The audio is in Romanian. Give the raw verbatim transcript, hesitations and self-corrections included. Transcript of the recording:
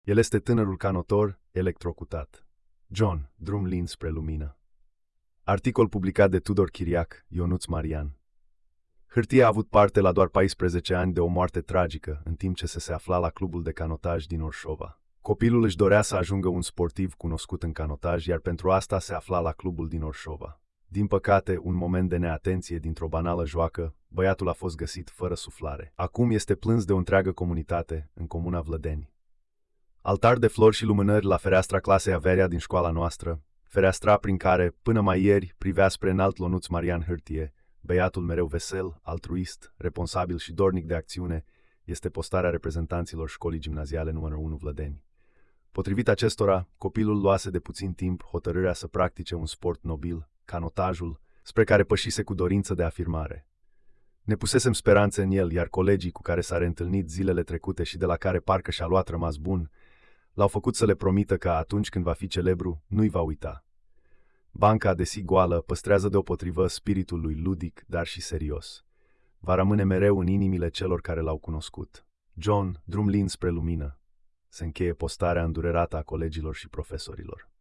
El este tânărul canotor electrocutat. John, drum lin spre lumină. Articol publicat de Tudor Chiriac, Ionuț Marian. Hârtie a avut parte la doar paisprezece ani de o moarte tragică, în timp ce se afla la clubul de canotaj din Orșova. Copilul își dorea să ajungă un sportiv cunoscut în canotaj, iar pentru asta se afla la clubul din Orșova. Din păcate, un moment de neatenție dintr-o banală joacă, băiatul a fost găsit fără suflare. Acum este plâns de o întreagă comunitate în comuna Vlădeni. Altar de flori și lumânări la fereastra clasei Averia din școala noastră, fereastra prin care, până mai ieri, privea spre înalt Ionuț Marian Hârtie, băiatul mereu vesel, altruist, responsabil și dornic de acțiune, este postarea reprezentanților școlii gimnaziale numărul unu Vlădeni. Potrivit acestora, copilul luase de puțin timp hotărârea să practice un sport nobil, canotajul, spre care pășise cu dorință de afirmare. Ne pusesem speranțe în el, iar colegii cu care s-a reîntâlnit zilele trecute și de la care parcă și-a luat rămas bun, l-au făcut să le promită că atunci când va fi celebru, nu-i va uita. Banca, desi goală, păstrează deopotrivă spiritul lui ludic, dar și serios. Va rămâne mereu în inimile celor care l-au cunoscut. John, drum lin spre lumină. Se încheie postarea îndurerată a colegilor și profesorilor.